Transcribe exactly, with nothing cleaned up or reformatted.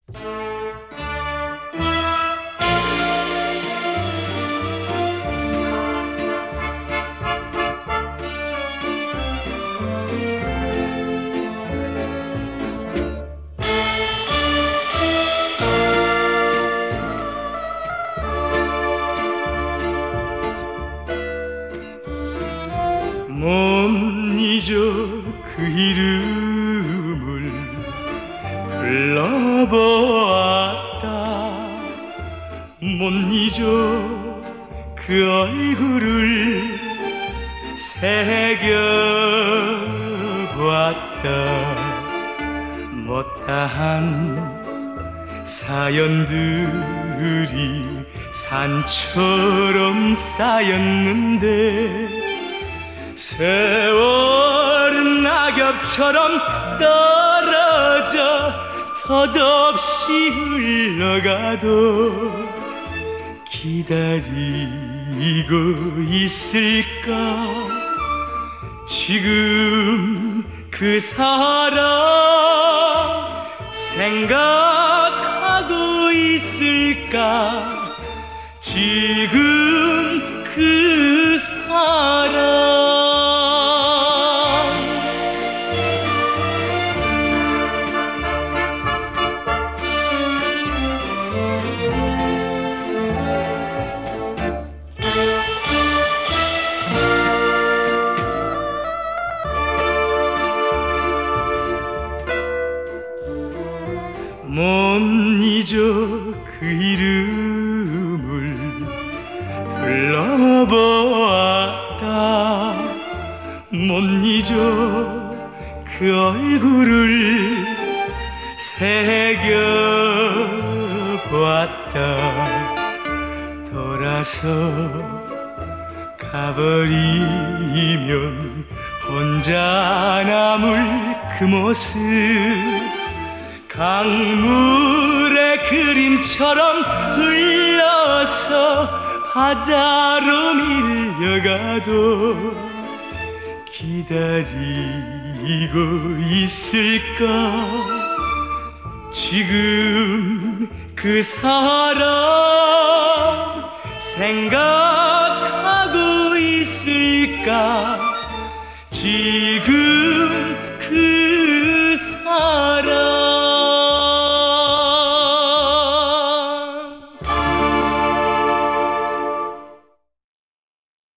못 잊어 그 이름을 불러보았다. 못 잊어 그 얼굴을 새겨보았다. 못다한 사연들이 산처럼 쌓였는데 세월은 낙엽처럼 떨어져 덧없이 흘러가도 기다리고 있을까. 지금 그 사람 생각하고 있을까. 지금 그 사람 못 잊어 그 이름을 불러보았다. 못 잊어 그 얼굴을 새겨보았다. 돌아서 가버리면 혼자 남을 그 모습 강물의 그림처럼 흘러서 바다로 밀려가도 기다리고 있을까. 지금 그 사람 생각하고 있을까. 지금